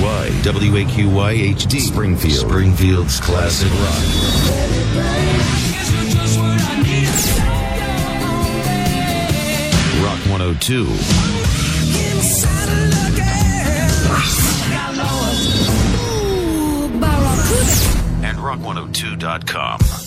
WAQY, WAQY HD, Springfield, Springfield's classic rock. Rock 102. And Rock102.com.